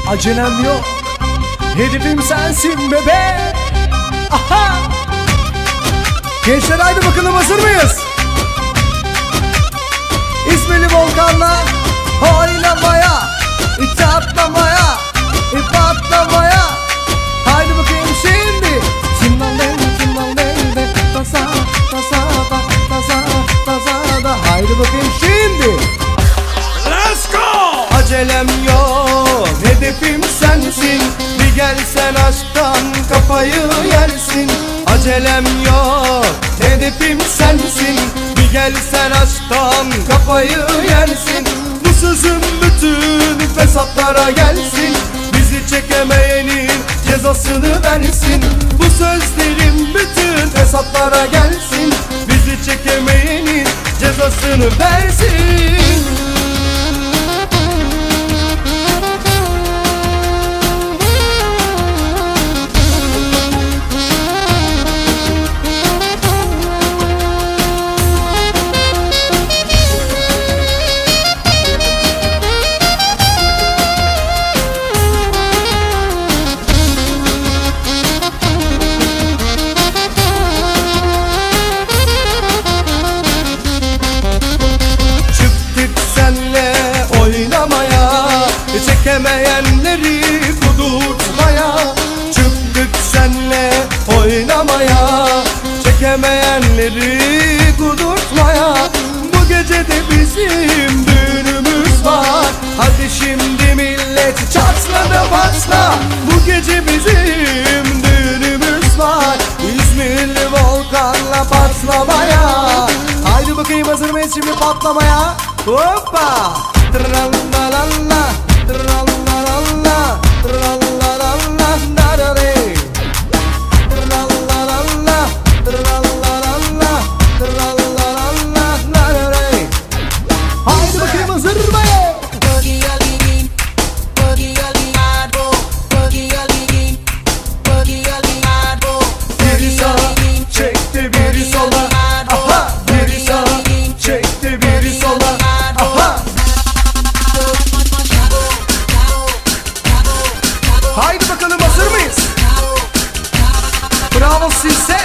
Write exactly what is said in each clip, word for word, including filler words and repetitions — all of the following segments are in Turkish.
Acelem yok, hedefim sensin bebe. Aha! Gençler haydi bakalım, hazır mıyız? İzmirli Volkan'la oynamaya, ip atlamaya, ip atlamaya. Haydi bakayım şimdi. Zimbalden zimbalden de tasa tasa da tasa tasa da. Haydi bakayım şimdi. Let's go! Acelem yok, hedefim sensin. Bir gelsen aşktan kafayı yersin. Acelem yok, hedefim sensin. Bir gelsen aşktan kafayı yersin. Bu sözüm bütün fesatlara gelsin. Bizi çekemeyenin cezasını versin. Bu sözlerim bütün fesatlara gelsin. Bizi çekemeyenin cezasını versin. Çekemeyenleri kudurtmaya çıktık senle oynamaya. Çekemeyenleri kudurtmaya. Bu gece de bizim düğünümüz var. Hadi şimdi millet çatla da patla. Bu gece bizim düğünümüz var. İzmirli Volkan'la patlamaya. Haydi bakayım, hazır mıyız şimdi patlamaya? Hoppa! Tralala. Tralala, tralala, narare. Tralala, tralala, tralala, narare. Haydi bakayım, hazır mı? Biri sağa çekti, biri sola. Aha, biri sağa çekti, biri sola. Aha. Haydi bakalım, hazır mıyız? Bravo size.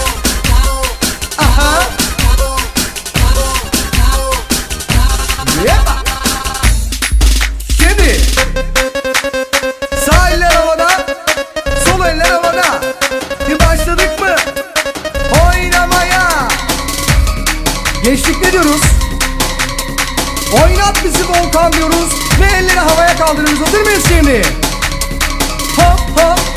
Aha. Yepa. Şimdi sağ eller havada, sol eller havada. Bir başladık mı oynamaya? Gençlik ne diyoruz? Oynat bizi Volkan diyoruz ve elleri havaya kaldırıyoruz. Hazır mıyız şimdi? Hop hop.